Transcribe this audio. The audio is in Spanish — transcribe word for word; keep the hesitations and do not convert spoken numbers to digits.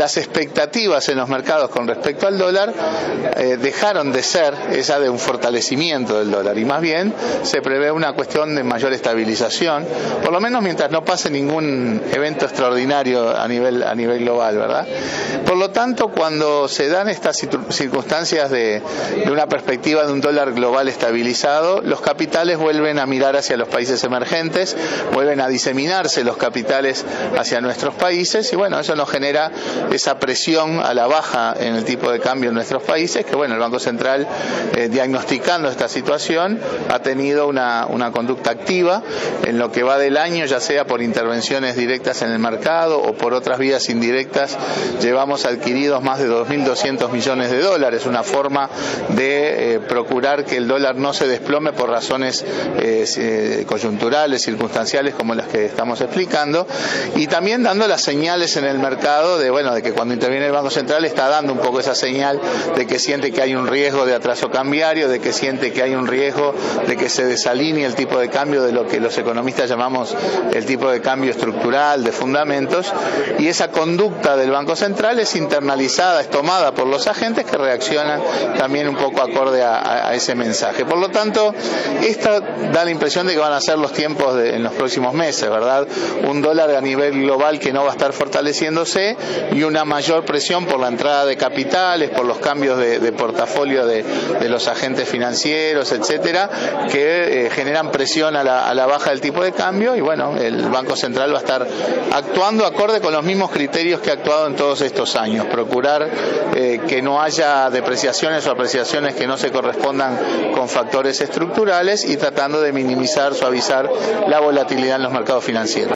las expectativas en los mercados con respecto al dólar eh, dejaron de ser esa de un fortalecimiento del dólar y más bien se prevé una cuestión de mayor estabilización, por lo menos mientras no pase ningún evento extraordinario a nivel, a nivel global, ¿verdad? Por lo tanto, cuando se dan estas circunstancias de, de una perspectiva de un dólar global estabilizado, los capitales vuelven a mirar hacia los países emergentes, vuelven a diseminarse los capitales hacia nuestros países y bueno, eso nos genera esa presión a la baja en el tipo de cambio en nuestros países, que bueno, el Banco Central eh, diagnosticando esta situación ha tenido una, una conducta activa en lo que va del año, ya sea por intervenciones directas en el mercado o por otras vías indirectas. Llevamos adquiridos más de dos mil doscientos millones de dólares, una forma de eh, procurar que el dólar no se desplome por razones eh, coyunturales, circunstanciales como las que estamos explicando, y también dando las señales en el mercado de bueno de que cuando interviene el Banco Central está dando un poco esa señal de que siente que hay un riesgo de atraso cambiario, de que siente que hay un riesgo de que se desalinee el tipo de cambio de lo que los economistas llamamos el tipo de cambio estructural, de fundamentos, y esa conducta del Banco Central es internalizada, es tomada por los agentes que reaccionan también un poco acorde a, a ese mensaje. Por lo tanto, esta da la impresión de que van a ser los tiempos de, en los próximos meses, ¿verdad? Un dólar a nivel global que no va a estar fortaleciéndose y una mayor presión por la entrada de capitales, por los cambios de, de portafolio de, de los agentes financieros, etcétera, que eh, generan presión a la, a la baja del tipo de cambio y bueno, el Banco Central va a estar actuando acorde con los mismos criterios que ha actuado en todos estos años, procurar eh, que no haya depreciaciones o apreciaciones que no se correspondan con factores estructurales y tratando de minimizar, suavizar la volatilidad en los mercados financieros.